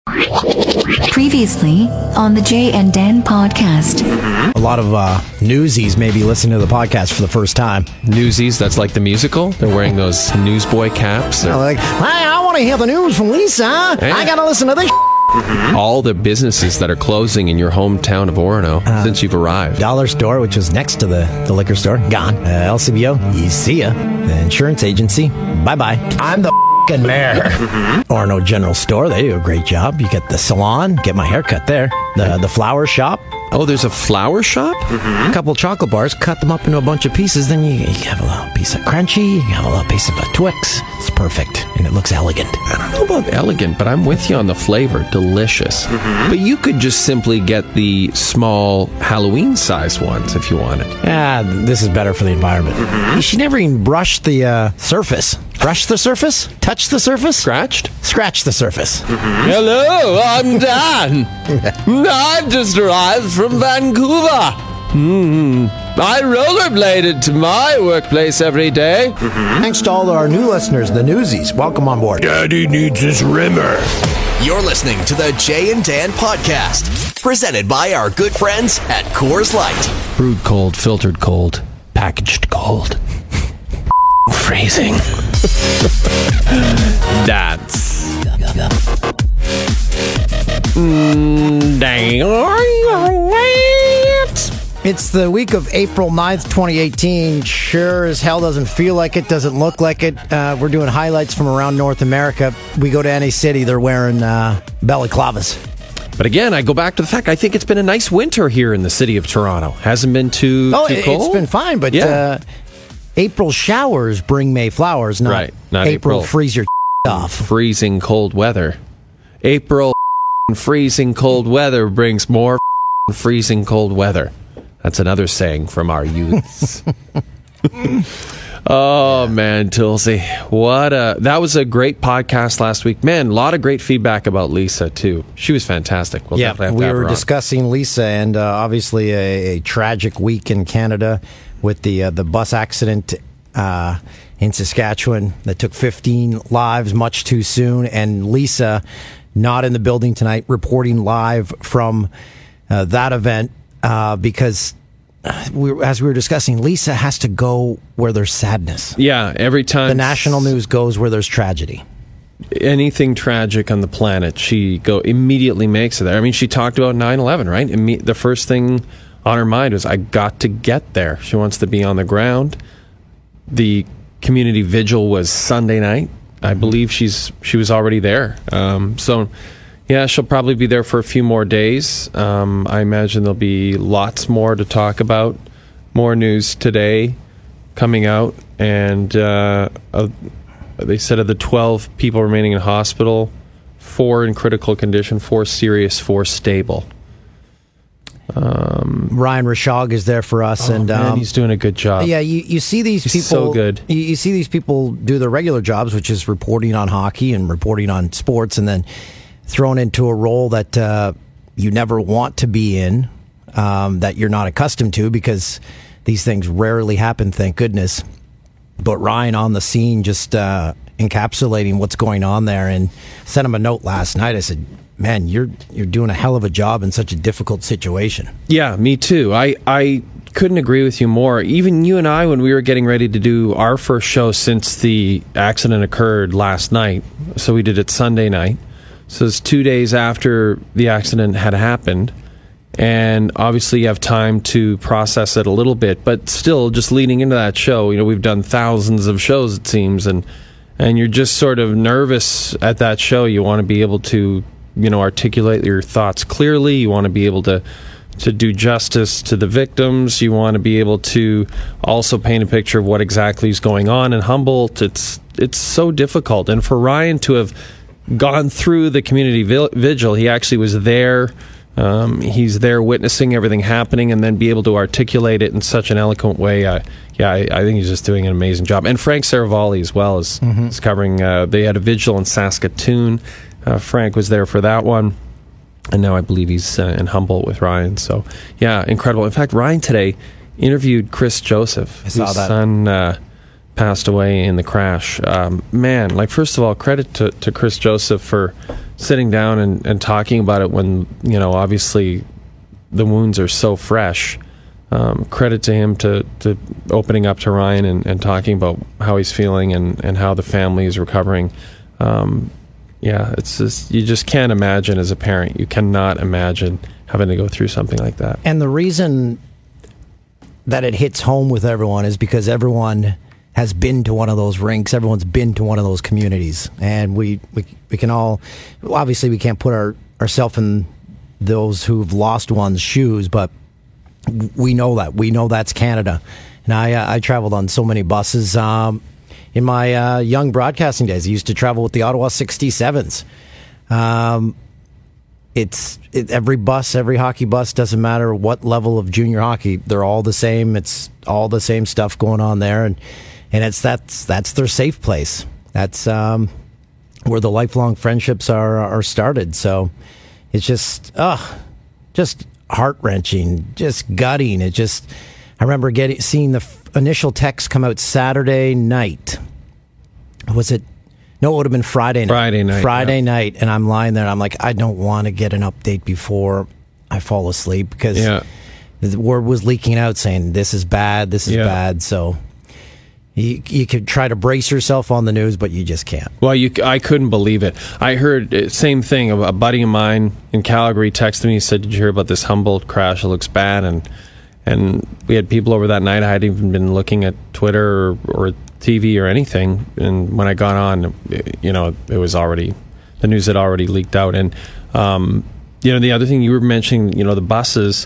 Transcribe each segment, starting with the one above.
Previously on the Jay and Dan podcast. A lot of newsies may be listening to the podcast for the first time. Newsies, that's like the musical? They're wearing those newsboy caps? They're like, hey, I want to hear the news from Lisa. Hey. I got to listen to this. All the businesses that are closing in your hometown of Orono since you've arrived. Dollar store, which was next to the liquor store, gone. LCBO, you see ya. The insurance agency, bye-bye. I'm the mayor. Orono General Store, they do a great job. You get the salon, get my hair cut there. The flower shop. Oh, there's a flower shop? A couple of chocolate bars, cut them up into a bunch of pieces, then you have a little piece of crunchy, you have a little piece of a Twix. It's perfect, and it looks elegant. I don't know about elegant, but I'm with you on the flavor. Delicious. But you could just simply get the small Halloween-sized ones if you wanted. This is better for the environment. You should never even brush the surface. Brush the surface? Touch the surface? Scratched? Scratch the surface. Hello, I'm Dan. I just arrived from Vancouver. I rollerbladed to my workplace every day. Thanks to all our new listeners, the newsies. Welcome on board. Daddy needs his rimmer. You're listening to the Jay and Dan podcast, presented by our good friends at Coors Light. Brewed cold, filtered cold, packaged cold. Phrasing. Dance. It's the week of April 9th, 2018. Sure as hell doesn't feel like it, doesn't look like it. We're doing highlights from around North America. We go to any city, they're wearing balaclavas. But again, I go back to the fact I think it's been a nice winter here in the city of Toronto. Hasn't been too cold. It's been fine, but April showers bring May flowers, not April freeze your off. Freezing cold weather. April freezing cold weather brings more freezing cold weather. That's another saying from our youths. Oh, man, Tulsi. That was a great podcast last week. Man, a lot of great feedback about Lisa, too. She was fantastic. We were discussing Lisa, and obviously a tragic week in Canada with the bus accident in Saskatchewan that took 15 lives much too soon. And Lisa, not in the building tonight, reporting live from that event because, as we were discussing, Lisa has to go where there's sadness. Yeah, every time the national news goes where there's tragedy. Anything tragic on the planet, she immediately makes it there. I mean, she talked about 9/11, right? The first thing on her mind was, I got to get there. She wants to be on the ground. The community vigil was Sunday night. I believe she was already there. Yeah, she'll probably be there for a few more days. I imagine there'll be lots more to talk about. More news today coming out. And they said of the 12 people remaining in hospital, 4 in critical condition, 4 serious, 4 stable. Ryan Rashog is there for us, and man, he's doing a good job. Yeah, you see these people. So good. You see these people do their regular jobs, which is reporting on hockey and reporting on sports, and then thrown into a role that you never want to be in, that you're not accustomed to, because these things rarely happen, thank goodness. But Ryan on the scene, just encapsulating what's going on there, and sent him a note last night. I said, man, you're doing a hell of a job in such a difficult situation. Yeah, me too. I couldn't agree with you more. Even you and I, when we were getting ready to do our first show since the accident occurred last night, so we did it Sunday night. So it's 2 days after the accident had happened, and obviously you have time to process it a little bit, but still, just leading into that show, we've done thousands of shows, it seems, and you're just sort of nervous at that show. You want to be able to articulate your thoughts clearly. You want to be able to do justice to the victims. You want to be able to also paint a picture of what exactly is going on in Humboldt. It's so difficult. And for Ryan to have gone through the community vigil, he actually was there. He's there witnessing everything happening, and then be able to articulate it in such an eloquent way. I think he's just doing an amazing job. And Frank Saravalli as well is covering. They had a vigil in Saskatoon. Frank was there for that one, and now I believe he's in Humboldt with Ryan. So, yeah, incredible. In fact, Ryan today interviewed Chris Joseph, whose son passed away in the crash. Man, first of all, credit to Chris Joseph for sitting down and talking about it when, obviously the wounds are so fresh. Credit to him to opening up to Ryan and talking about how he's feeling and how the family is recovering. It's just, you just can't imagine as a parent. You cannot imagine having to go through something like that. And the reason that it hits home with everyone is because everyone has been to one of those rinks. Everyone's been to one of those communities. And we can all, obviously we can't put ourselves in those who've lost one's shoes, but we know that. We know that's Canada. And I traveled on so many buses. In my young broadcasting days, I used to travel with the Ottawa 67s. Every bus, every hockey bus, doesn't matter what level of junior hockey, they're all the same. It's all the same stuff going on there, and that's their safe place. That's where the lifelong friendships are started. So it's just heart-wrenching, just gutting. I remember seeing the initial text come out Saturday night. Was it? No, it would have been Friday night. Friday night, and I'm lying there, and I'm like, I don't want to get an update before I fall asleep, because the word was leaking out saying, this is bad, bad. So you could try to brace yourself on the news, but you just can't. Well, I couldn't believe it. I heard same thing. A buddy of mine in Calgary texted me, said, did you hear about this Humboldt crash? It looks bad. And we had people over that night. I hadn't even been looking at Twitter or TV or anything. And when I got on, it was already, the news had already leaked out. And, the other thing you were mentioning, the buses,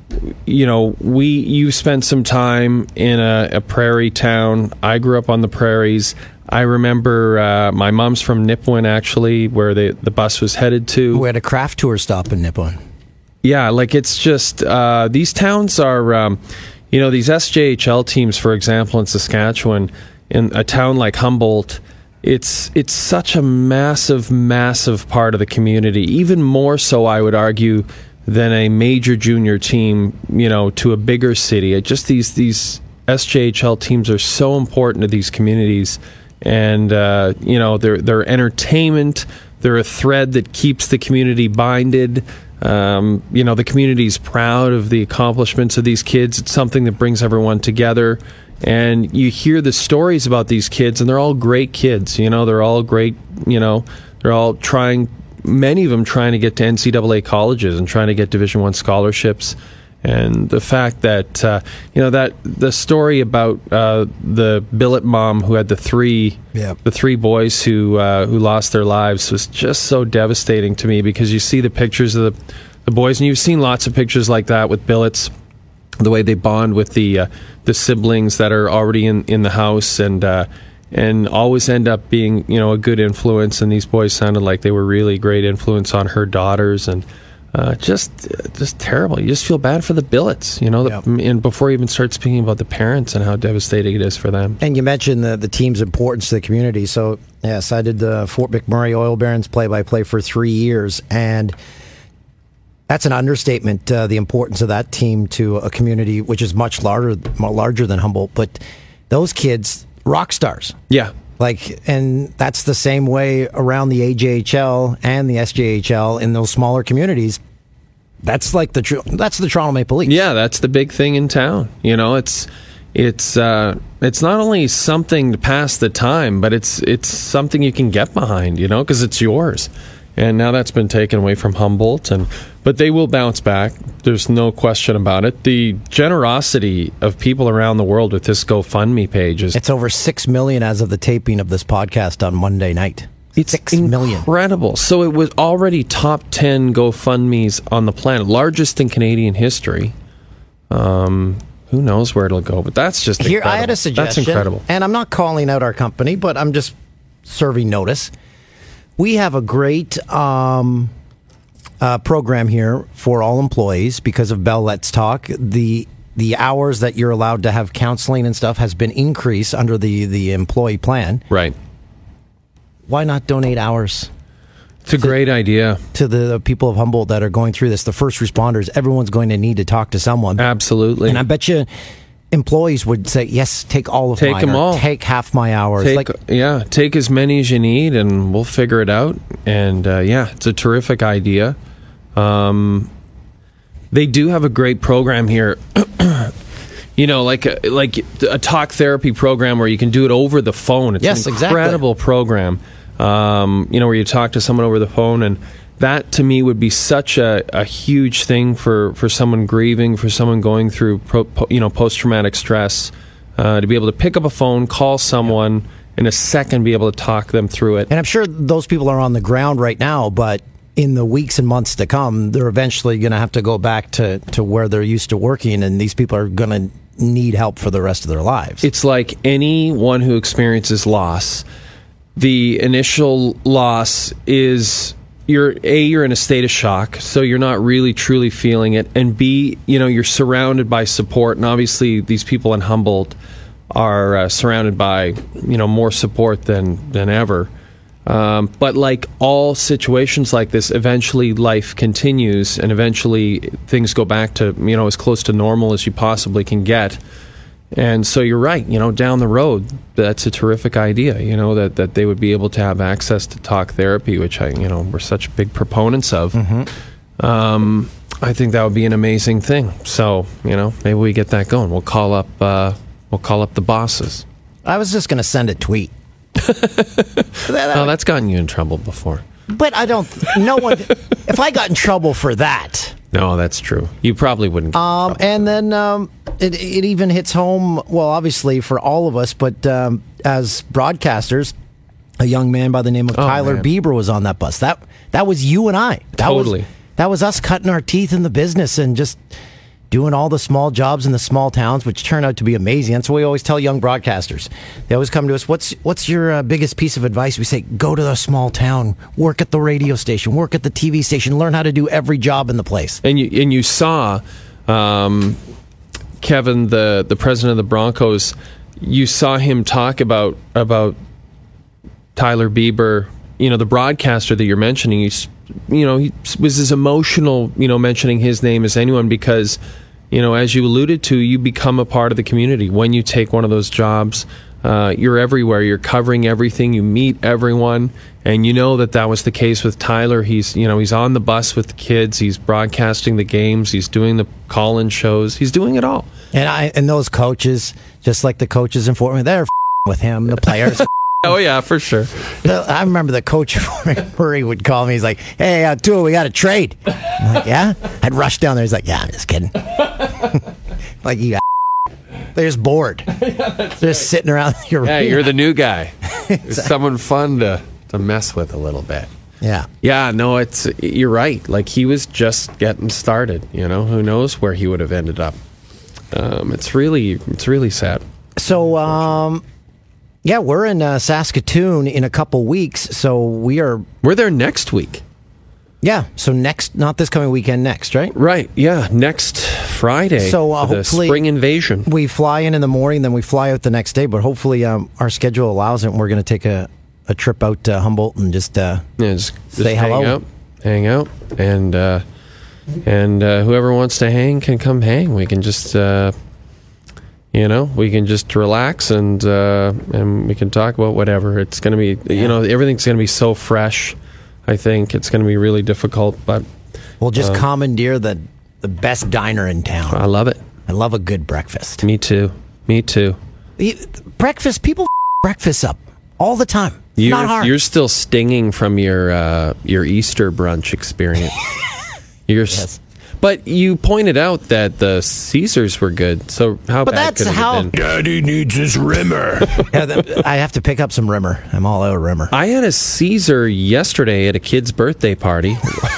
you spent some time in a prairie town. I grew up on the prairies. I remember my mom's from Nipawin, actually, where the bus was headed to. We had a craft tour stop in Nipawin. Yeah, it's just, these towns are, these SJHL teams, for example, in Saskatchewan, in a town like Humboldt, it's such a massive, massive part of the community, even more so, I would argue, than a major junior team, to a bigger city. These SJHL teams are so important to these communities, and, they're entertainment, they're a thread that keeps the community binded. The community's proud of the accomplishments of these kids. It's something that brings everyone together. And you hear the stories about these kids, and they're all great kids. They're all great. They're all many of them trying to get to NCAA colleges and trying to get Division I scholarships. And the fact that, that the story about the billet mom who had the three boys who lost their lives was just so devastating to me, because you see the pictures of the boys, and you've seen lots of pictures like that with billets, the way they bond with the siblings that are already in the house, and always end up being, a good influence. And these boys sounded like they were really great influence on her daughters, and just terrible. You just feel bad for the billets, and before you even start speaking about the parents and how devastating it is for them. And you mentioned the team's importance to the community. So, yes, I did the Fort McMurray Oil Barons play-by-play for 3 years, and that's an understatement, the importance of that team to a community which is much larger than Humboldt. But those kids, rock stars. Yeah. And that's the same way around the AJHL and the SJHL in those smaller communities. That's that's the Toronto Maple Leafs. Yeah, that's the big thing in town. It's not only something to pass the time, but it's something you can get behind, because it's yours. And now that's been taken away from Humboldt, but they will bounce back. There's no question about it. The generosity of people around the world with this GoFundMe page it's over 6 million as of the taping of this podcast on Monday night. It's 6 million. Incredible. So it was already top 10 GoFundMes on the planet, largest in Canadian history. Who knows where it'll go, but that's just incredible. Here, I had a suggestion. That's incredible. And I'm not calling out our company, but I'm just serving notice. We have a great program here for all employees because of Bell Let's Talk. The hours that you're allowed to have counseling and stuff has been increased under the employee plan. Right. Why not donate hours? It's a great idea. To the people of Humboldt that are going through this, the first responders, everyone's going to need to talk to someone. Absolutely. And I bet you employees would say, yes, take all of Take mine. them or all. Take half my hours. Take as many as you need, and we'll figure it out. And it's a terrific idea. They do have a great program here. Like a talk therapy program where you can do it over the phone. It's an incredible program. Where you talk to someone over the phone, and that to me would be such a huge thing for someone grieving, for someone going through post-traumatic stress, to be able to pick up a phone, call someone in a second, be able to talk them through it. And I'm sure those people are on the ground right now, but in the weeks and months to come, they're eventually going to have to go back to where they're used to working, and these people are going to need help for the rest of their lives. It's like anyone who experiences loss. The initial loss is you're in a state of shock, so you're not really truly feeling it, and B, you're surrounded by support, and obviously these people in Humboldt are surrounded by more support than ever. But like all situations like this, eventually life continues, and eventually things go back to as close to normal as you possibly can get. And so you're right, down the road, that's a terrific idea, that they would be able to have access to talk therapy, which we're such big proponents of. Mm-hmm. I think that would be an amazing thing. So, maybe we get that going. We'll call up the bosses. I was just going to send a tweet. That's gotten you in trouble before. But no one, if I got in trouble for that. No, that's true. You probably wouldn't. And then it even hits home, well, obviously for all of us, but as broadcasters, a young man by the name of Tyler Bieber was on that bus. That was you and I. Totally. That was us cutting our teeth in the business and just doing all the small jobs in the small towns, which turn out to be amazing. That's what we always tell young broadcasters. They always come to us, what's your biggest piece of advice? We say, go to the small town, work at the radio station, work at the TV station, learn how to do every job in the place. And you saw Kevin, the president of the Broncos, you saw him talk about Tyler Bieber, the broadcaster that you're mentioning. He was as emotional, mentioning his name as anyone, because, as you alluded to, you become a part of the community. When you take one of those jobs, you're everywhere. You're covering everything. You meet everyone. And that was the case with Tyler. He's on the bus with the kids. He's broadcasting the games. He's doing the call-in shows. He's doing it all. And those coaches, just like the coaches in Fort Wayne, they're with him. The players. Oh, yeah, for sure. I remember the coach Murray would call me. He's like, hey, Tua, we got to trade. I'm like, yeah? I'd rush down there. He's like, yeah, I'm just kidding. Like, they're just bored. They're just sitting around your room. Yeah, you're the new guy. Exactly. Someone fun to mess with a little bit. Yeah. Yeah, no, you're right. Like, he was just getting started, Who knows where he would have ended up. It's really sad. So, yeah, we're in Saskatoon in a couple weeks, so we're there next week. Yeah, so not this coming weekend, next, right? Right, yeah, next Friday. So the hopefully spring invasion. We fly in the morning, then we fly out the next day, but hopefully our schedule allows it, and we're going to take a trip out to Humboldt and just say hello. Hang out, and whoever wants to hang can come hang. We can just... we can just relax and we can talk about whatever. It's going to be, everything's going to be so fresh. I think it's going to be really difficult, but we'll just commandeer the best diner in town. I love it. I love a good breakfast. Me too. Breakfast, people breakfast up all the time. Not hard. You're still stinging from your Easter brunch experience. Yes. But you pointed out that the Caesars were good, so how bad could it have been? Daddy needs his Rimmer. I have to pick up some Rimmer. I'm all out of Rimmer. I had a Caesar yesterday at a kid's birthday party.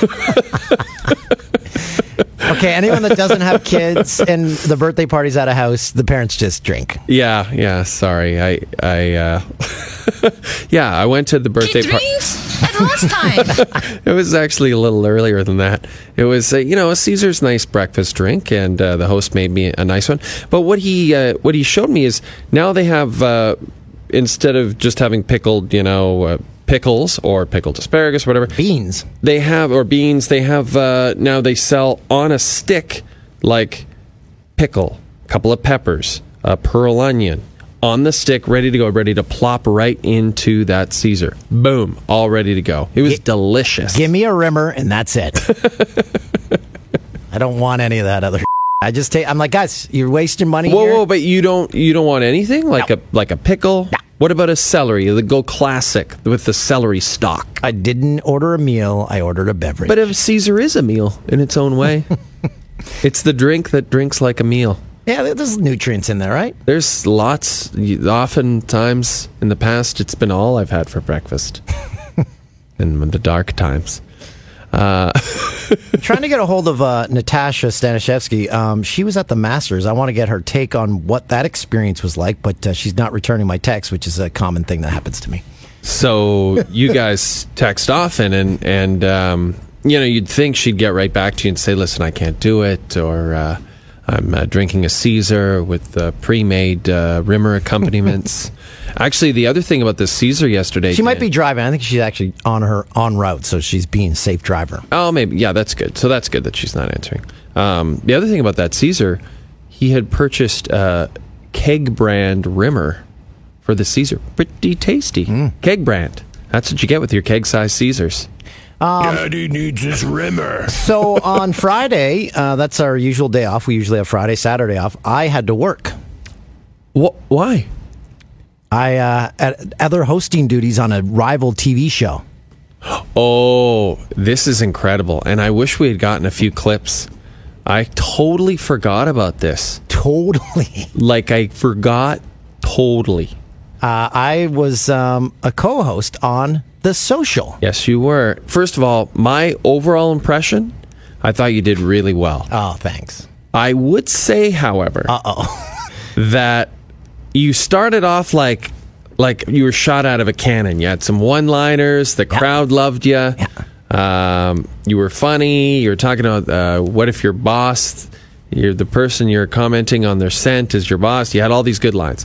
Okay, anyone that doesn't have kids and the birthday party's at a house, the parents just drink. Yeah, sorry. I I went to the birthday party. At lunchtime. It was actually a little earlier than that. It was, a Caesar's nice breakfast drink, and the host made me a nice one. But what he showed me is now they have, instead of just having pickled, pickles or pickled asparagus, whatever. Beans. They have now they sell on a stick, like pickle couple of peppers, a pearl onion, on the stick, ready to go, ready to plop right into that Caesar. Boom, all ready to go. It was delicious. Give me a rimmer, and that's it. I don't want any of that other. I just I'm like, guys, you're wasting money. Whoa, but you don't want anything like a pickle. No. What about a celery? Go classic with the celery stock. I didn't order a meal. I ordered a beverage. But if Caesar is a meal in its own way, it's the drink that drinks like a meal. Yeah, there's nutrients in there, right? There's lots. Oftentimes in the past, it's been all I've had for breakfast. In the dark times. I'm trying to get a hold of Natasha Stanishevsky. She was at the Masters. I want to get her take on what that experience was like, but she's not returning my text, which is a common thing that happens to me. So you guys text often, and you'd think she'd get right back to you and say, listen, I can't do it, or I'm drinking a Caesar with pre-made rimmer accompaniments. Actually, the other thing about the Caesar yesterday... She might be driving. I think she's actually on her en route, so she's being a safe driver. Oh, maybe. Yeah, that's good. So that's good that she's not answering. The other thing about that Caesar, he had purchased a Keg brand rimmer for the Caesar. Pretty tasty. Keg brand. That's what you get with your keg-sized Caesars. Daddy needs his rimmer. So on Friday, that's our usual day off. We usually have Friday, Saturday off. I had to work. Why? I had other hosting duties on a rival TV show. Oh, this is incredible. And I wish we had gotten a few clips. I totally forgot about this. Totally. Like, I forgot totally. I was a co-host on The Social. Yes, you were. First of all, my overall impression, I thought you did really well. Oh, thanks. I would say, however, that you started off like you were shot out of a cannon. You had some one-liners. The crowd loved you. Yeah. You were funny. You were talking about what if your boss, the person you're commenting on their scent is your boss. You had all these good lines.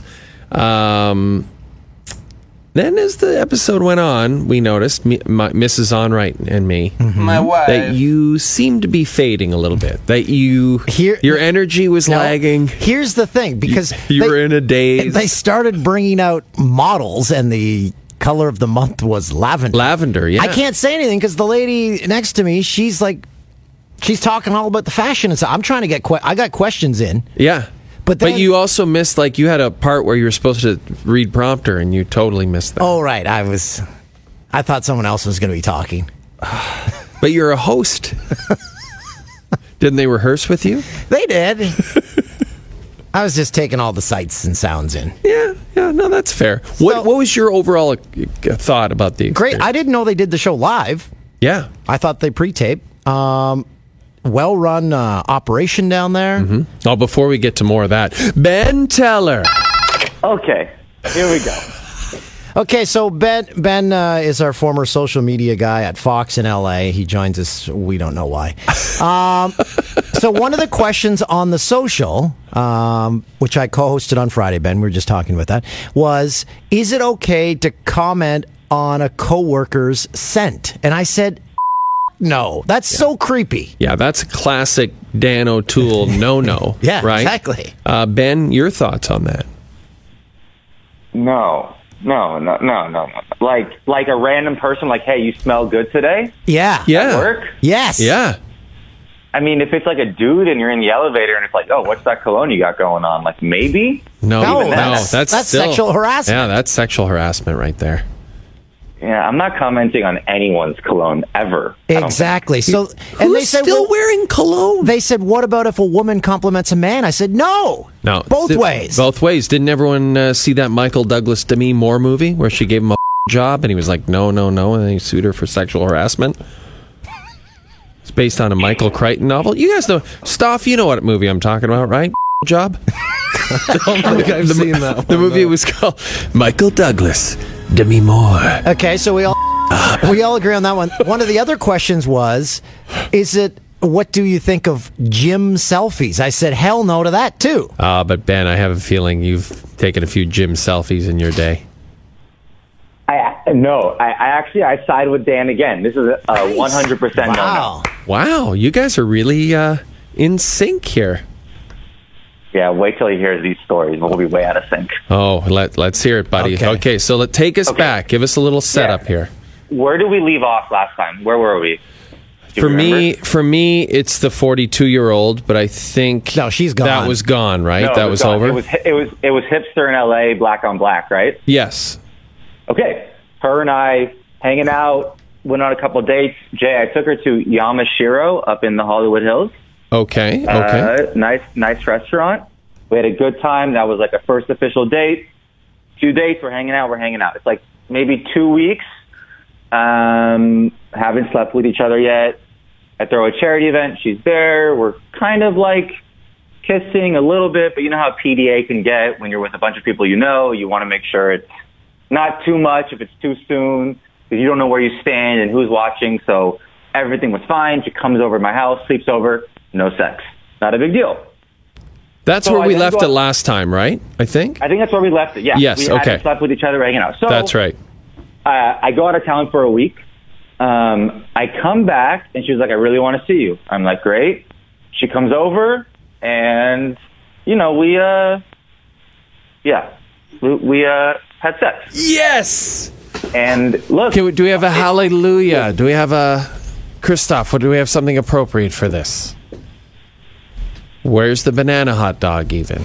Then as the episode went on, we noticed, Mrs. Onright and me, my wife, that you seemed to be fading a little bit. That your energy was lagging. Here's the thing, because you were in a daze. They started bringing out models, and the color of the month was lavender. Lavender, yeah. I can't say anything because the lady next to me, she's talking all about the fashion and stuff. I'm trying to get I got questions in. Yeah. But you also missed, you had a part where you were supposed to read prompter, and you totally missed that. Oh, right. I thought someone else was going to be talking. But you're a host. Didn't they rehearse with you? They did. I was just taking all the sights and sounds in. Yeah, no, that's fair. What was your overall thought about the experience? Great. I didn't know they did the show live. Yeah. I thought they pre-taped. Well-run operation down there. Mm-hmm. Oh, before we get to more of that, Ben Teller. Okay, here we go. Okay, so Ben is our former social media guy at Fox in LA. He joins us. We don't know why. So one of the questions on The Social, which I co-hosted on Friday, Ben, we were just talking about that, was, is it okay to comment on a coworker's scent? And I said, no, that's so creepy. Yeah, that's a classic Dan O'Toole no. Yeah, right? Exactly. Ben, your thoughts on that? No. Like a random person, hey, you smell good today? Yeah. At work? Yes. Yeah. I mean, if it's like a dude and you're in the elevator and it's like, oh, what's that cologne you got going on? Maybe? No, that's still sexual harassment. Yeah, that's sexual harassment right there. Yeah, I'm not commenting on anyone's cologne ever. Exactly. So, and they said, still wearing cologne? They said, what about if a woman compliments a man? I said, no. Both ways. Both ways. Didn't everyone see that Michael Douglas Demi Moore movie where she gave him a job and he was like, no, and then he sued her for sexual harassment? It's based on a Michael Crichton novel. You guys know, Stoff, you know what movie I'm talking about, right? Job? I don't think I've seen that one. The movie was called Michael Douglas Demi Moore. Okay, so we all agree on that one. One of the other questions was, what do you think of gym selfies? I said, hell no to that, too. But Ben, I have a feeling you've taken a few gym selfies in your day. I side with Dan again. This is a 100% no. Wow, you guys are really in sync here. Yeah, wait till he hears these stories. We'll be way out of sync. Oh, let's hear it, buddy. Okay, so take us back. Give us a little setup here. Where did we leave off last time? Where were we? For me, it's the 42-year-old, but I think she's gone. That was gone, right? No, that was gone. over. It was hipster in LA, black on black, right? Yes. Okay. Her and I hanging out, went on a couple of dates. Jay, I took her to Yamashiro up in the Hollywood Hills. Okay. Nice restaurant. We had a good time. That was like a first official date. 2 dates. We're hanging out. It's like maybe 2 weeks. Haven't slept with each other yet. I throw a charity event. She's there. We're kind of like kissing a little bit, but you know how PDA can get when you're with a bunch of people you know. You want to make sure it's not too much if it's too soon, because you don't know where you stand and who's watching. So everything was fine. She comes over to my house, sleeps over, no sex. Not a big deal. That's where we left it last time, right? I think that's where we left it, yeah. Yes, we hadn't slept with each other, hanging out. So that's right. I go out of town for a week. I come back, and she's like, I really want to see you. I'm like, great. She comes over, and, we had sex. Yes! And look. Do we have a hallelujah? Do we have a... Christoph, do we have something appropriate for this? Where's the banana hot dog, even?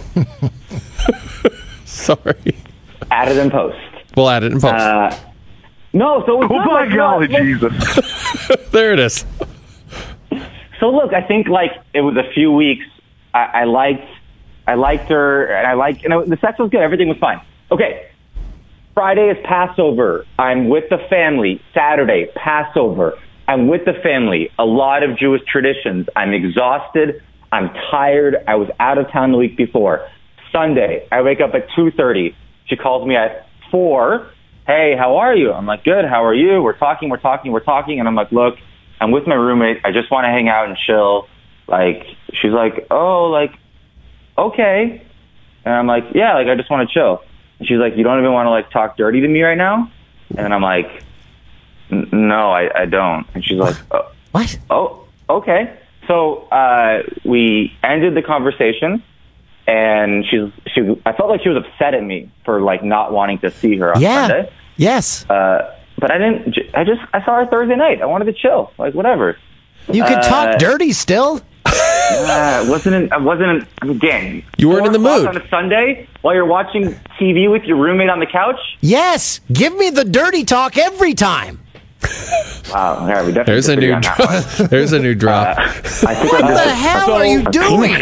Sorry. Add it in post. We'll add it in post. No, so it's my golly, Jesus. There it is. So look, I think like it was a few weeks. I liked her, and the sex was good. Everything was fine. Okay. Friday is Passover. I'm with the family. Saturday, Passover. I'm with the family. A lot of Jewish traditions. I'm exhausted. I'm tired. I was out of town the week before. Sunday, I wake up at 2:30. She calls me at 4. Hey, how are you? I'm like, good. How are you? We're talking. And I'm like, look, I'm with my roommate. I just want to hang out and chill. Like, she's like, oh, like, okay. And I'm like, yeah, like, I just want to chill. And she's like, you don't even want to, like, talk dirty to me right now? And I'm like, no, I don't. And she's like, oh, what? Oh, okay. So we ended the conversation. And I felt like she was upset at me for like not wanting to see her on Sunday. Yes. But I didn't. I saw her Thursday night. I wanted to chill. Like whatever. You could talk dirty still. I wasn't. Again, you weren't in the mood on a Sunday while you're watching TV with your roommate on the couch. Yes. Give me the dirty talk every time. Wow. Yeah, we definitely There's a new drop. There's a new drop. What the hell are you doing?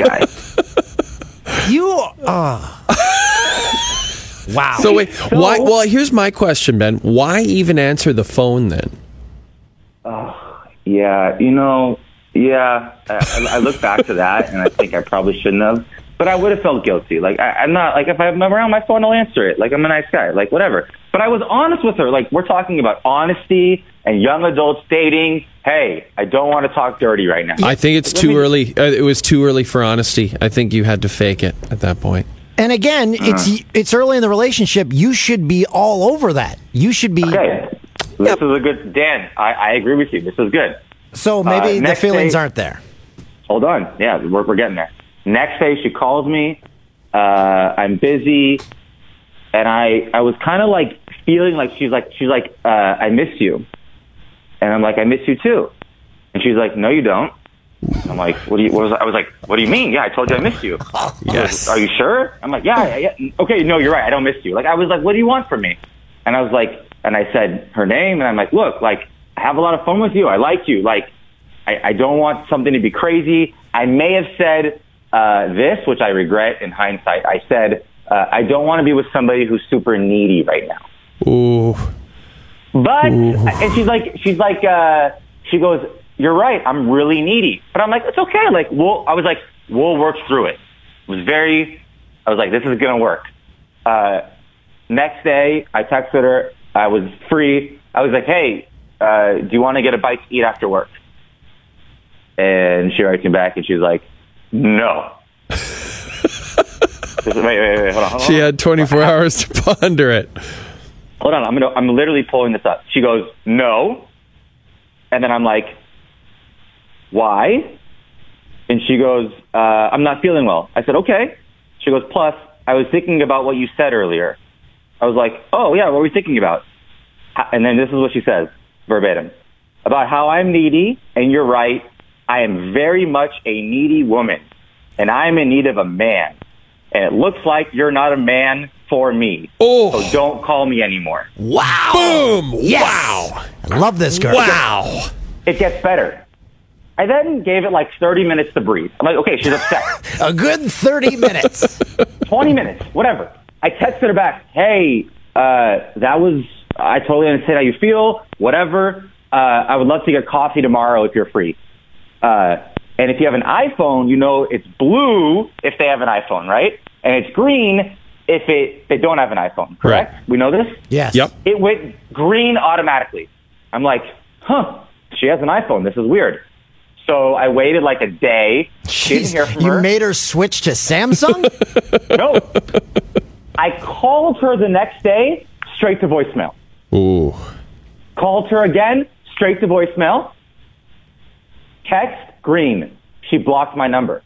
Wow. So wait, why? Well, here's my question, Ben. Why even answer the phone then? Yeah, I look back to that, and I think I probably shouldn't have. But I would have felt guilty. Like I'm not like if I'm around my phone, I'll answer it. Like I'm a nice guy. Like whatever. But I was honest with her. Like we're talking about honesty and young adults dating. Hey, I don't want to talk dirty right now. I think it's too early. It was too early for honesty. I think you had to fake it at that point. And again, it's early in the relationship. You should be all over that. You should be. Okay. This is a good Dan. I agree with you. This is good. So maybe the feelings aren't there. Hold on. Yeah, we're getting there. Next day, she calls me. I'm busy, and I was kind of like feeling like she's like I miss you, and I'm like I miss you too, and she's like no you don't. I'm like I was like what do you mean? Yeah, I told you I missed you. Yes. Are you sure? I'm like yeah. Okay, no, you're right. I don't miss you. Like I was like what do you want from me? And I was like and I said her name, and I'm like look, like I have a lot of fun with you. I like you. Like I don't want something to be crazy. I may have said this, which I regret in hindsight. I said, I don't want to be with somebody who's super needy right now. Ooh. But, and she goes, you're right. I'm really needy. But I'm like, it's okay. Like, we'll work through it. I was like, this is going to work. Next day, I texted her. I was free. I was like, hey, do you want to get a bite to eat after work? And she writes me back and she's like, no. Wait, hold on. She had 24 hours to ponder it. Hold on, I'm literally pulling this up. She goes, no. And then I'm like, why? And she goes, I'm not feeling well. I said, okay. She goes, plus, I was thinking about what you said earlier. I was like, oh, yeah, what were you thinking about? And then this is what she says, verbatim. About how I'm needy, and you're right. I am very much a needy woman, and I'm in need of a man. And it looks like you're not a man for me. Oh. So don't call me anymore. Wow. Boom. Yes. Wow. I love this girl. Wow. It gets better. I then gave it like 30 minutes to breathe. I'm like, okay, she's upset. A good 30 minutes. 20 minutes, whatever. I texted her back, hey, I totally understand how you feel, whatever. I would love to get coffee tomorrow if you're free. And if you have an iPhone, you know it's blue if they have an iPhone, right? And it's green if they don't have an iPhone, correct? Right. We know this? Yes. Yep. It went green automatically. I'm like, she has an iPhone. This is weird. So I waited like a day. Didn't hear from her. You made her switch to Samsung? No. I called her the next day, straight to voicemail. Ooh. Called her again, straight to voicemail. Text, green. She blocked my number.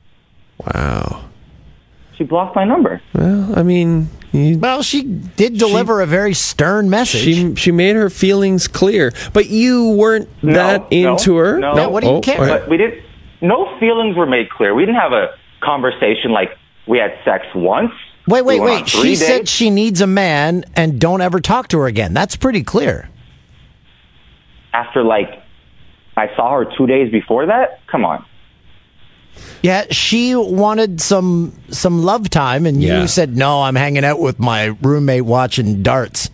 Wow. She blocked my number. Well, I mean, Well, she did deliver a very stern message. she made her feelings clear, but you weren't that into her. No, what do you care? But we didn't. No feelings were made clear. We didn't have a conversation like we had sex once. Wait. We went on 3 She said dates. she needs a man and don't ever talk to her again. That's pretty clear. After like, I saw her 2 days before that. Come on. Yeah, she wanted some love time, and Yeah. you said, no, I'm hanging out with my roommate watching darts.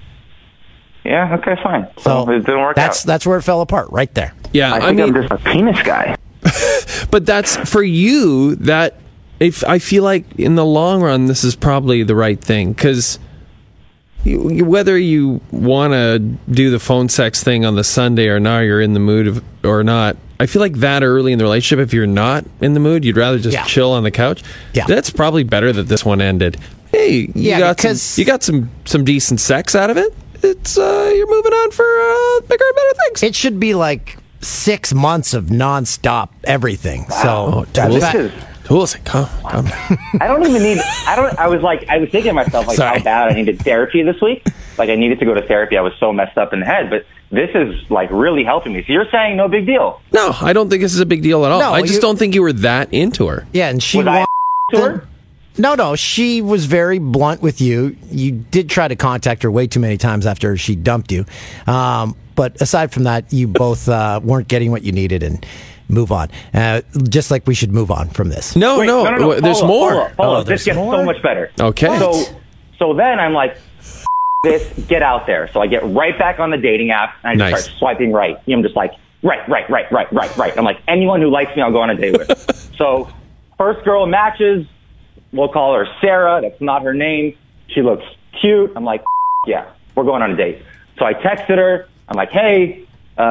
Yeah. Okay. Fine. So it didn't work out. That's where it fell apart, right there. Yeah, I I think mean, I'm just a penis guy. but that's for you. That if I feel like in the long run, this is probably the right thing because whether you want to do the phone sex thing on the Sunday or not, you're in the mood or not. I feel like that early in the relationship, if you're not in the mood, you'd rather just chill on the couch. Yeah, that's probably better that this one ended. Hey, you got some decent sex out of it. It's you're moving on for bigger and better things. It should be like 6 months of nonstop everything. Wow. So Tools, come. I don't even need. I was thinking to myself like how bad I needed therapy this week. Like I needed to go to therapy. I was so messed up in the head, but this is like really helping me. So you're saying no big deal? No, I don't think this is a big deal at all. No, I just don't think you were that into her. Yeah, and she Was I to her? No, she was very blunt with you. You did try to contact her way too many times after she dumped you. But aside from that, you both weren't getting what you needed and move on. Just like we should move on from this. No, there's more. Follow up. This gets so much better. Okay. So then I'm like, this, get out there. So I get right back on the dating app and I just start swiping right. I'm just like, right. I'm like, anyone who likes me, I'll go on a date with. So first girl matches. We'll call her Sarah. That's not her name. She looks cute. I'm like, yeah, we're going on a date. So I texted her. I'm like, hey,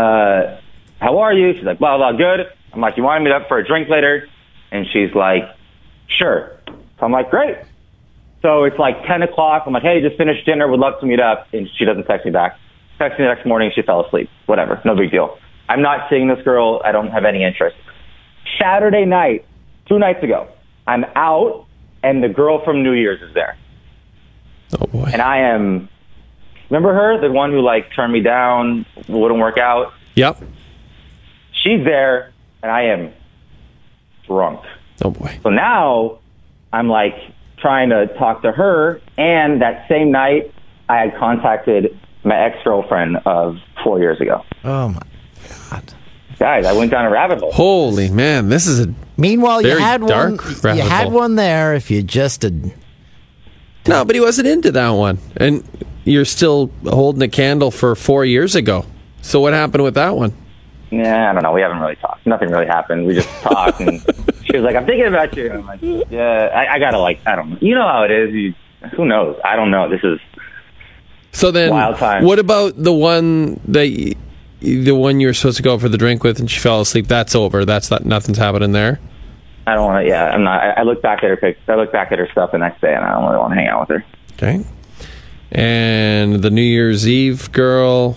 how are you? She's like, blah, blah, good. I'm like, you want to meet up for a drink later? And she's like, sure. So I'm like, great. So it's like 10 o'clock. I'm like, hey, just finished dinner. Would love to meet up. And she doesn't text me back. Text me the next morning. She fell asleep. Whatever. No big deal. I'm not seeing this girl. I don't have any interest. Saturday night, 2 nights ago, I'm out and the girl from New Year's is there. Oh boy. And I am, remember her? The one who like turned me down, wouldn't work out? Yep. She's there and I am drunk. Oh boy. So now I'm like trying to talk to her, and that same night I had contacted my ex-girlfriend of 4 years ago. Oh my God. Guys, I went down a rabbit hole. Holy man, this is a Meanwhile, you very had one. dark You rabbit had hole. one there. If you just had. No, but he wasn't into that one. And you're still holding a candle for 4 years ago. So what happened with that one? Yeah, I don't know. We haven't really talked. Nothing really happened. We just talked, and she was like, I'm thinking about you. And I'm like, yeah, I gotta like, I don't know. You know how it is. Who knows? I don't know. This is So then, wild time. what about the one that the one you were supposed to go for the drink with and she fell asleep? That's over. Nothing's happening there. I don't want to. Yeah, I'm not. I look back at her pics. I look back at her stuff the next day, and I don't really want to hang out with her. Okay. And the New Year's Eve girl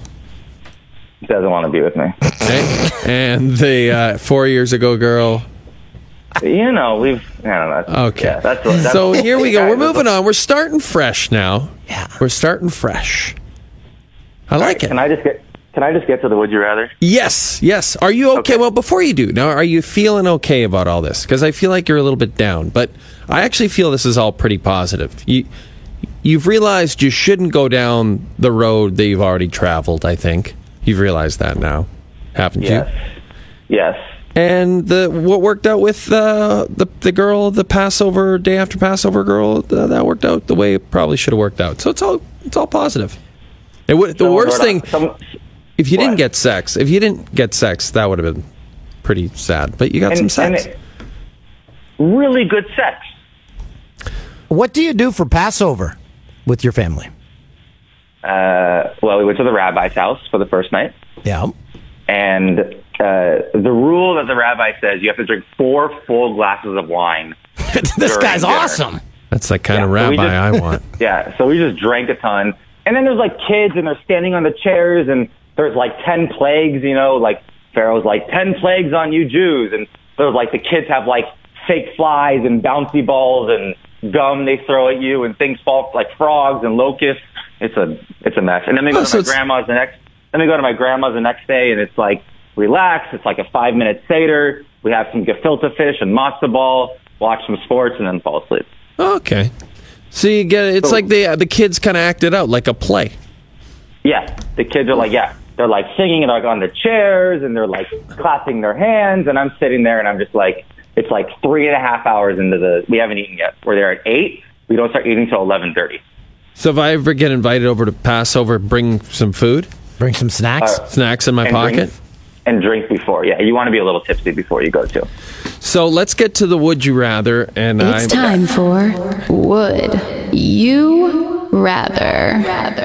Doesn't want to be with me. Okay. And the 4 years ago girl. You know, I don't know. Okay. Yeah, that's So here we go. We're moving on. We're starting fresh now. Yeah. We're starting fresh. I like it. Can I just get to the would you rather? Yes. Are you okay? Well, before you do, now, are you feeling okay about all this? Because I feel like you're a little bit down, but I actually feel this is all pretty positive. You've realized you shouldn't go down the road that you've already traveled, I think. You've realized that now, haven't you? Yes. And what worked out with the girl, the Passover, day after Passover girl, that worked out the way it probably should have worked out. So it's all positive. The worst thing, if you didn't get sex, that would have been pretty sad. But you got some sex. Really good sex. What do you do for Passover with your family? Well, we went to the rabbi's house for the first night. Yeah. And the rule that the rabbi says, you have to drink 4 full glasses of wine. This guy's dinner. awesome. That's the kind of rabbi I want. Yeah, so we just drank a ton. And then there's like kids and they're standing on the chairs and there's like 10 plagues, like Pharaoh's like 10 plagues on you Jews. And there's like the kids have like fake flies and bouncy balls and gum they throw at you and things fall like frogs and locusts. It's a mess. And then we go to my grandma's the next day and it's like relax. It's like a 5-minute Seder. We have some gefilte fish and matzo ball, watch some sports and then fall asleep. Okay. So you get it. It's like the kids kind of acted out like a play. Yeah, the kids are like, they're like singing and like on the chairs and they're like clapping their hands and I'm sitting there and I'm just like, it's like 3.5 hours into we haven't eaten yet. We're there at 8. We don't start eating till 11:30. So if I ever get invited over to Passover, bring some food, bring some snacks, snacks in my pocket, and drink before. Yeah, you want to be a little tipsy before you go too. So let's get to the would you rather, and it's time for would you rather.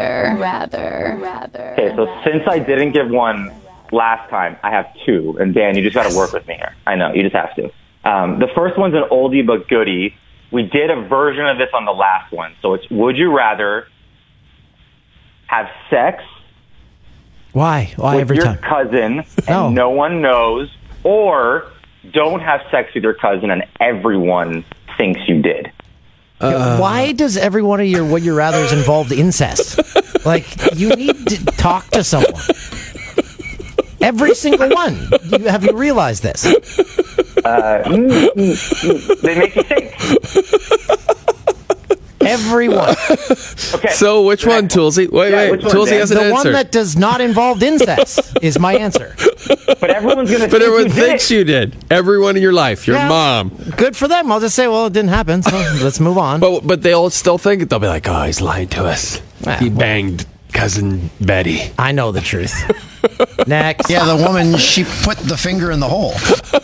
Okay, so since I didn't give one last time, I have 2, and Dan, you just got to work with me here. I know you just have to. The first one's an oldie but goodie. We did a version of this on the last one, so it's would you rather have sex? Why with every your time? Cousin and no one knows, or don't have sex with your cousin and everyone thinks you did. Why does every one of your would you rathers involve incest? Like, you need to talk to someone. Every single one. Have you realized this? They make you think. Everyone. Okay. So which one, Toolsy? Wait. Toolsy has an answer. The one that does not involve incest is my answer. But everyone's going to think everyone thinks you did. Everyone in your life. Your mom. Good for them. I'll just say, well, it didn't happen, so let's move on. But they'll still think it. They'll be like, oh, he's lying to us. He banged cousin Betty. I know the truth. Next. Yeah, the woman, she put the finger in the hole.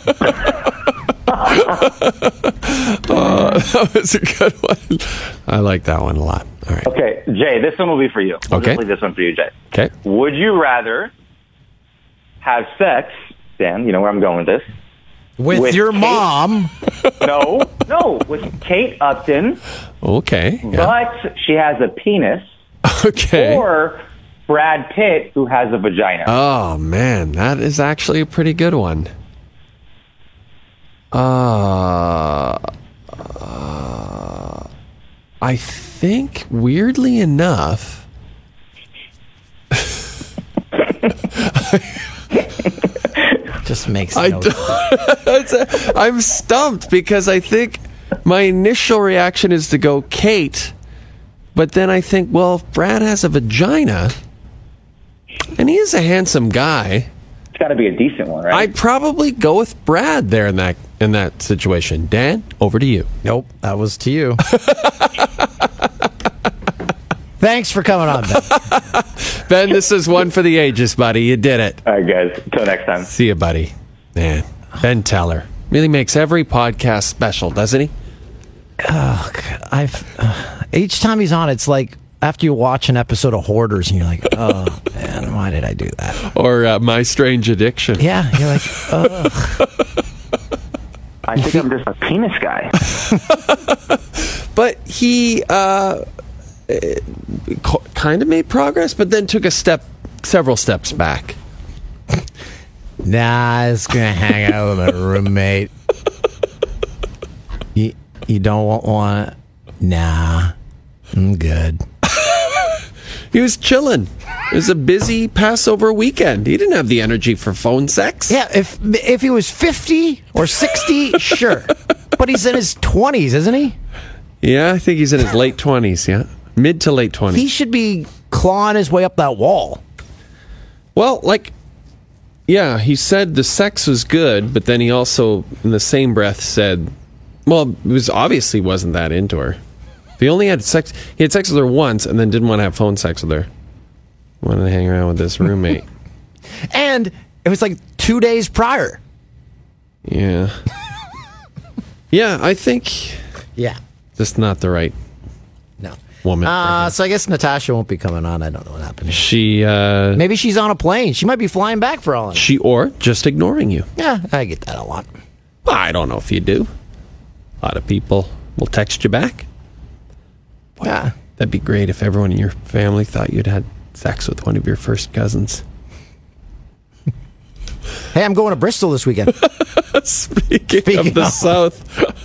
That was a good one. I like that one a lot. All right. Okay, Jay, this one will be for you. I'll just leave this one for you, Jay. Okay. Would you rather have sex, Dan, you know where I'm going with this? With your mom? No, with Kate Upton. Okay. Yeah. But she has a penis. Okay. Or Brad Pitt, who has a vagina. Oh, man, that is actually a pretty good one. I think, weirdly enough, just makes no sense. I'm stumped because I think my initial reaction is to go Kate, but then I think, well, if Brad has a vagina, and he is a handsome guy, it's got to be a decent one, right? I'd probably go with Brad there in that situation. Dan, over to you. Nope, that was to you. Thanks for coming on, Ben. Ben, this is one for the ages, buddy. You did it. All right, guys. Until next time. See you, buddy. Man, Ben Teller really makes every podcast special, doesn't he? Each time he's on, it's like after you watch an episode of Hoarders and you're like, oh, man, why did I do that? Or My Strange Addiction. Yeah, you're like, ugh. I think I'm just a penis guy. But he kind of made progress, but then took several steps back. Nah, I was going to hang out with my roommate. You don't want... Nah, I'm good. He was chilling. It was a busy Passover weekend. He didn't have the energy for phone sex. Yeah, if he was 50 or 60, sure. But he's in his 20s, isn't he? Yeah, I think he's in his late 20s, yeah. Mid to late 20s. He should be clawing his way up that wall. Well, yeah, he said the sex was good, but then he also, in the same breath, said, well, it was obviously wasn't that into her. He had sex with her once and then didn't want to have phone sex with her. Wanted to hang around with this roommate. And it was 2 days prior. Yeah. Yeah, I think... Yeah. Just not the right woman. So I guess Natasha won't be coming on. I don't know what happened. She, maybe she's on a plane. She might be flying back for all I know. Or just ignoring you. Yeah, I get that a lot. I don't know if you do. A lot of people will text you back. Boy, yeah. That'd be great if everyone in your family thought you'd had sex with one of your first cousins. Hey, I'm going to Bristol this weekend. Speaking of the South.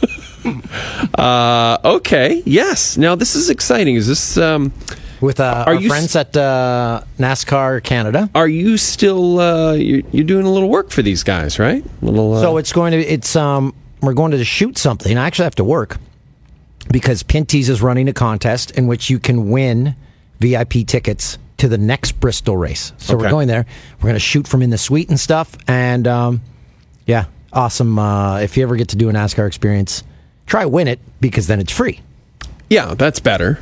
Okay, yes. Now, this is exciting. Is this... with our friends at NASCAR Canada. Are you still... you're doing a little work for these guys, right? So we're going to shoot something. I actually have to work because Pinty's is running a contest in which you can win VIP tickets to the next Bristol race. So we're going there. We're going to shoot from in the suite and stuff. And yeah, awesome. If you ever get to do a NASCAR experience, try win it because then it's free. Yeah, that's better.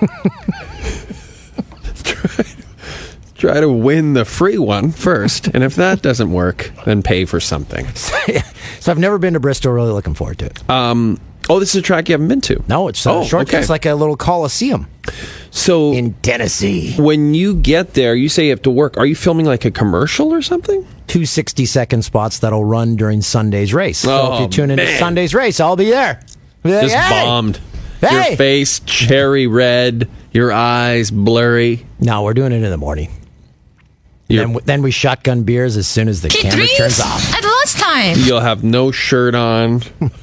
Try to win the free one first, and if that doesn't work, then pay for something. So I've never been to Bristol. Really looking forward to it. This is a track you haven't been to. No, it's short. Okay. It's like a little coliseum. So in Tennessee, when you get there, you say you have to work. Are you filming like a commercial or something? 2 60-second spots that'll run during Sunday's race. So if you tune into Sunday's race, I'll be there. Just bombed. Hey! Your face cherry red, your eyes blurry. No, we're doing it in the morning. Then we shotgun beers as soon as the camera turns off. At lunchtime. You'll have no shirt on.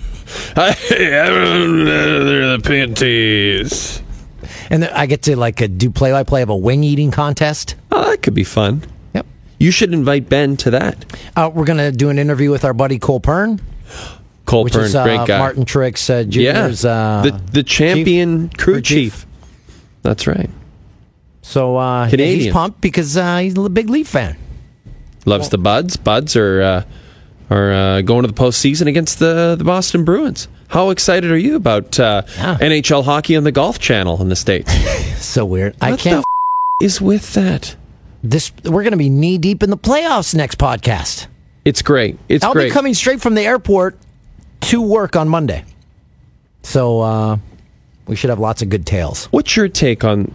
They're the panties. And I get to do play-by-play of a wing eating contest. Oh, that could be fun. Yep. You should invite Ben to that. We're going to do an interview with our buddy Cole Pern. Cole Pern, great guy. Martin Truex Jr.'s the champion crew chief. That's right. So he's pumped because he's a big Leaf fan. Loves the Buds. Buds are going to the postseason against the Boston Bruins. How excited are you about NHL hockey on the Golf Channel in the States? So weird. What I can't. Is with that? We're going to be knee deep in the playoffs next podcast. It's great. I'll be coming straight from the airport to work on Monday. So we should have lots of good tales. What's your take on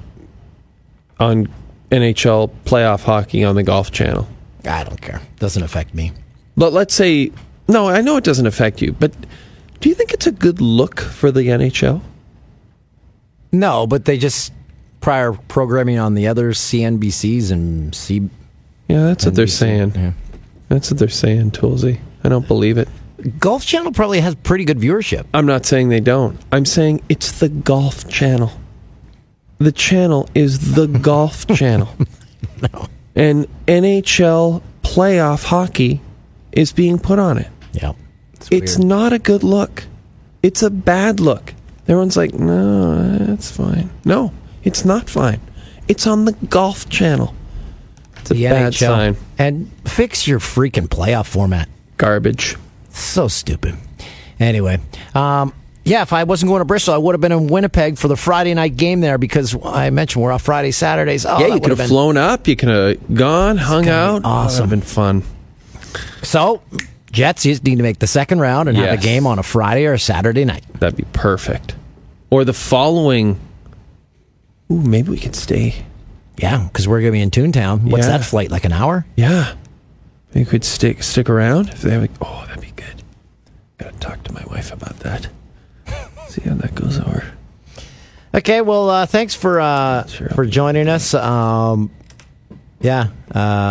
NHL playoff hockey on the Golf Channel? I don't care. Doesn't affect me. But let's say, no, I know it doesn't affect you, but do you think it's a good look for the NHL? No, but they just prior programming on the other CNBCs and Yeah, that's what they're saying. Yeah. That's what they're saying, Toolsy. I don't believe it. Golf Channel probably has pretty good viewership. I'm not saying they don't. I'm saying it's the Golf Channel. The channel is the Golf Channel. No. And NHL playoff hockey is being put on it. Yeah. It's not a good look. It's a bad look. Everyone's like, no, that's fine. No, it's not fine. It's on the Golf Channel. It's a bad NHL. sign. And fix your freaking playoff format. Garbage. So stupid. Anyway, if I wasn't going to Bristol, I would have been in Winnipeg for the Friday night game there because I mentioned we're off Friday, Saturdays. Oh, yeah, you could have flown up. You could have gone, hung out. Awesome. That would have been fun. So, Jets need to make the second round and have a game on a Friday or a Saturday night. That'd be perfect. Or the following. Ooh, maybe we could stay. Yeah, because we're going to be in Toontown. What's that flight, like an hour? Yeah. Maybe we could stick around. If they have that'd be good. Got to talk to my wife about that. See how that goes over. Okay, well, thanks for joining us.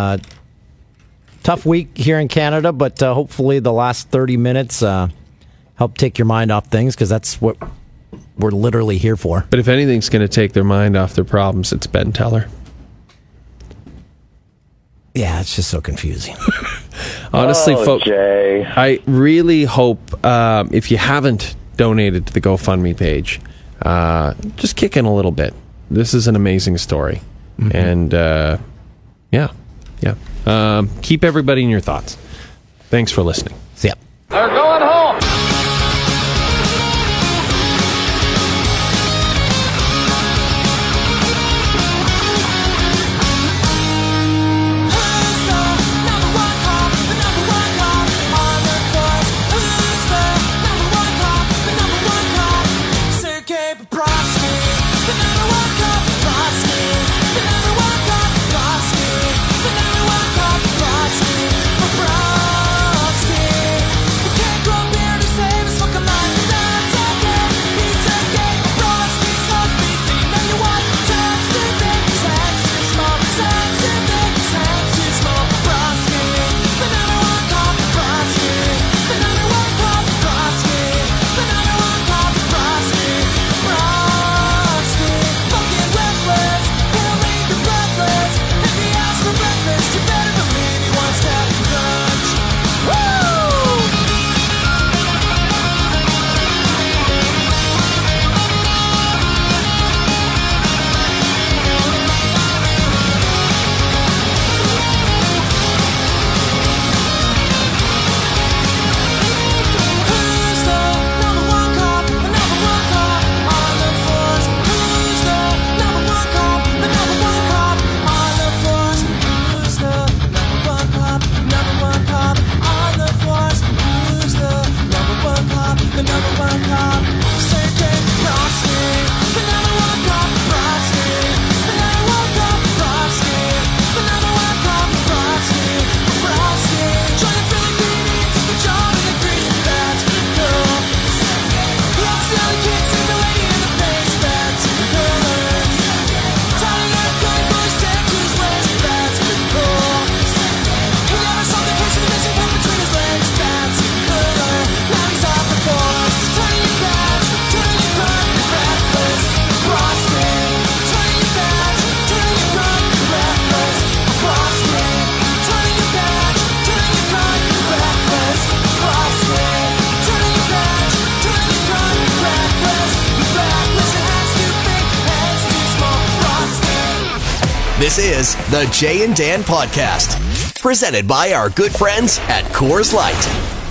Tough week here in Canada, but hopefully the last 30 minutes help take your mind off things, because that's what we're literally here for. But if anything's going to take their mind off their problems, it's Ben Teller. Yeah, it's just so confusing. Honestly, folks, Jay. I really hope if you haven't donated to the GoFundMe page, just kick in a little bit. This is an amazing story. And keep everybody in your thoughts. Thanks for listening. See ya. They're going home. This is the Jay and Dan Podcast, presented by our good friends at Coors Light.